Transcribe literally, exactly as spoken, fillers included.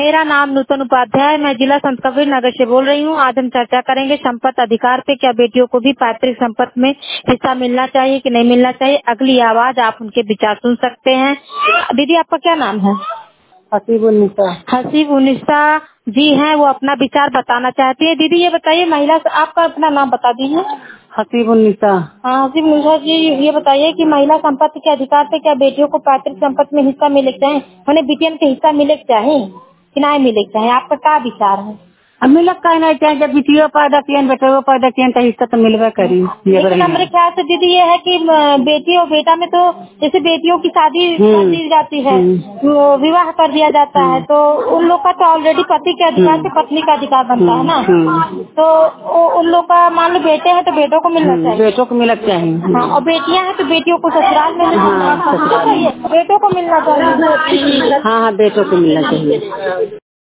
मेरा नाम नूतन उपाध्याय, मैं जिला संत कबीर नगर से बोल रही हूँ। आज हम चर्चा करेंगे संपत्ति अधिकार पे। क्या बेटियों को भी पैतृक संपत्ति में हिस्सा मिलना चाहिए कि नहीं मिलना चाहिए? अगली आवाज, आप उनके विचार सुन सकते हैं। दीदी, आपका क्या नाम है? हसीबुन्निसा। हसीबुन्निसा जी हैं, वो अपना विचार बताना चाहती है। दीदी ये बताइए, महिला, आपका अपना नाम बता दीजिए। हसीबुन्निसा। हाँ, हसीबुन्निसा जी, ये बताइए कि महिला संपत्ति के अधिकार पे क्या बेटियों को पैतृक संपत्ति में हिस्सा मिले चाहे, उन्हें बिटियन के हिस्सा मिले चाहे कि नहीं मिले चाहे? आपका क्या विचार है? अब मिलक का नहीं चाहिए, जब बिटियो पैदा किए बेटो पैदा किए तो हिस्सा तो मिलवे करी। लेकिन हमारे ख्याल से दीदी ये है कि म, बेटी और बेटा में तो जैसे बेटियों की शादी कर दी जाती है, वो विवाह कर दिया जाता है, तो उन लोग का तो ऑलरेडी पति के अधिकार से पत्नी का अधिकार बनता है ना। तो वो- उन लोग का मान लो बेटे हैं तो बेटों को मिलना चाहिए, बेटों को मिलक चाहिए। हाँ, और बेटियां हैं तो बेटियों को ससुराल में मिलना चाहिए, बेटों को मिलना चाहिए। हाँ हाँ, बेटों को मिलना चाहिए।